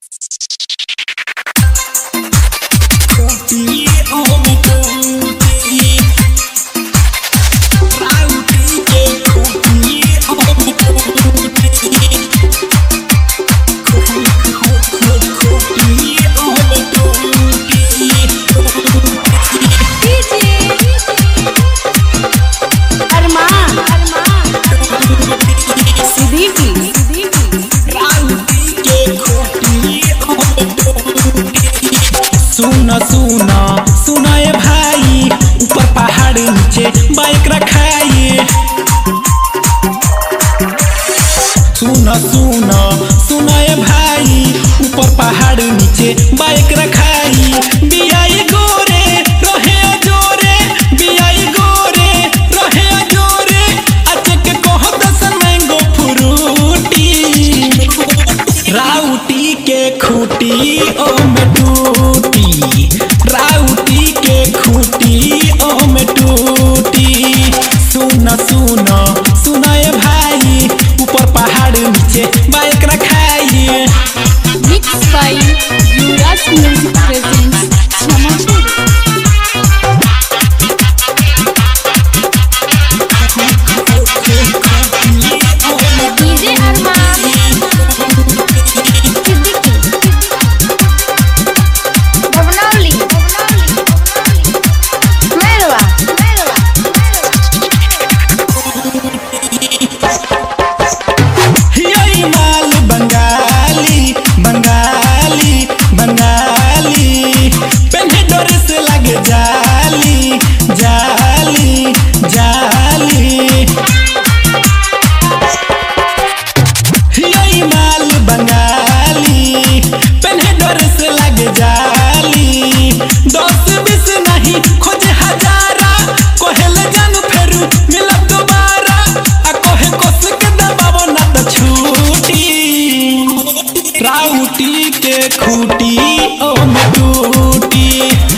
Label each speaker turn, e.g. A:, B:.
A: सुना ए भाई, ऊपर पहाड़ नीचे बाइक रखाई। सुना ए भाई, ऊपर पहाड़ नीचे बाइक रखाई। बियाई गोरे रहे जोरे, बियाई गोरे रहे जोरे, अचक कहो दसन मैंगो फ्रूटी। राउटी के खूटी ओ में टूटी, राउटी के खूटी ओ में टूटी। सुना ए भाई, ऊपर पहाड़ नीचे बाइक रखाई।
B: Mixed by Yuvraj Music presents Jamapur. DJ Arman Siddiqui Bhavnauli Merwa
A: यही माल बंगाली बंगाली बंगाली, पहले डोर से लगे जाली जाली जाली। यही माल बंगाली, पहले डोर से लगे जाली। 10-20 नहीं खोजे हजारा, कोहेल जानू फेरू मिलब दोबारा। आ कोहे कोस के दबावो ना तो छूटी। राउटी के खूटी ओ में टूटी,